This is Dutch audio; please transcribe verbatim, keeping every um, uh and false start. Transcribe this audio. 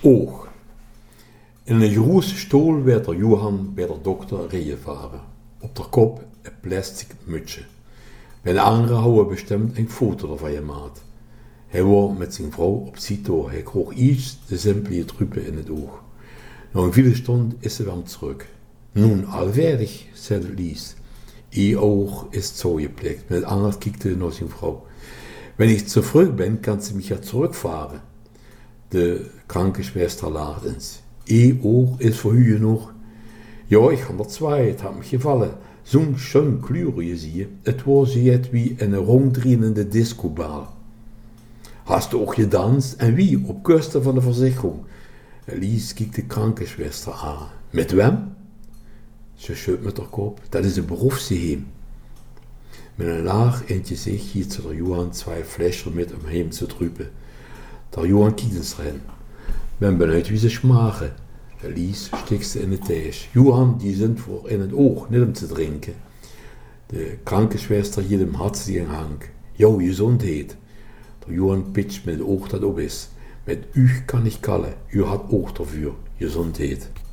oog. In een grote stoel werd er Johan bij de dokter reinvaren. Op de kop een plastic mutsje. Bij de andere houden bestemd een foto ervan je maat. Hij was met zijn vrouw op Cito. Hij kroeg iets de simpele truppen in het oog. Na een viele stond is ze weer terug. Nun, alweerig, zei Lies. Ihr oog is zo geplikt. Met het andere kijkte naar zijn vrouw. Wenn ich zu früh bin, kann sie mich ja zurückfahren. De Krankenschwester lacht eens. Ihr oog is voor u genoeg. Ja, ich habe zwei, het hat mich gefallen. Zo'n schön kleurie zie je. Het was jet wie een ronddraaiende discobal. Hast du auch gedanst? En wie? Op kosten van de verzekering. Lies kijkt de Krankenschwester aan. Met wem? Ze schudt met haar kop. Dat is een beroepsgeheim. Met een laag in het gezicht hield ze der Johan twee Fläschchen mit om hem te drupen. Der Johan kijkt eens rein. Ben benieuwd wie ze schmaken. Lies stikt ze in de thuis. Johan, die sind voor in het oog, niet om te drinken. De Krankenschwester hield hem hartstikke hank. Jouw gezondheid. Der Johan pitcht met het oog dat op is. Met u kan ik kallen. U had oog dafür. Gezondheid.